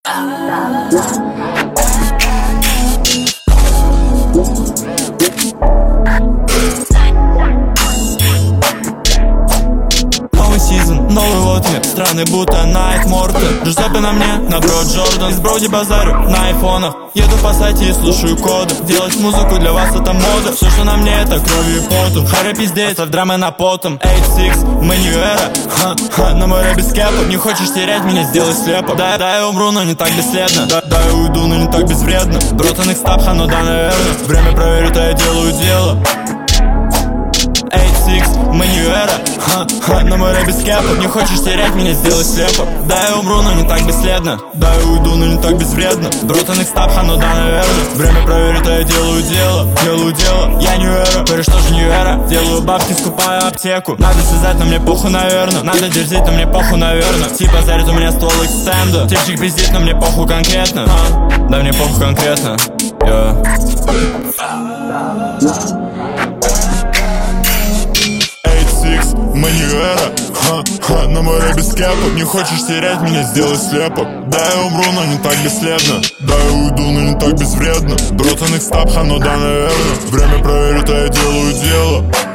Новый сезон, новый вот мне, страны будто Найт Мортон. Джузеппе на мне, на Брод Джордан. С Броуди базарю на айфонах. Еду по сайте и слушаю коды. Делать музыку для вас это мода. Все, что на мне, это кровью и потом. Харри пиздец, оставь драмы на потом. 8-6, мы не эра. На море без кэпа. Не хочешь терять меня, сделай слепо. Да, я умру, но не так бесследно. Да, я уйду, но не так безвредно. Бротанных стаб, но да, наверное. Время проверит, а я делаю дело. 8-6, мы не эра. На море без кэпа. Не хочешь терять меня, сделай слепо. Да, я умру, но не так бесследно. Да, я уйду, но не так безвредно. Бротанных стаб, но да, наверное. Время проверит, а я делаю дело. Делаю дело, я не эра. Говорю, что же не эра. Делаю бабки, скупаю аптеку. Надо связать, но мне похуй, наверное. Надо дерзить, но мне похуй, наверное. Типа зарит у меня ствол экстенда. Типчик пиздит, но мне похуй конкретно. Да, мне похуй конкретно. Мы не эра. На море без кэпа. Не хочешь терять меня, сделай слепо. Да, я умру, но не так бесследно. Да, я уйду, но не так безвредно. Бротанных стаб, но да, наверное. Время проверит, а я делаю дело.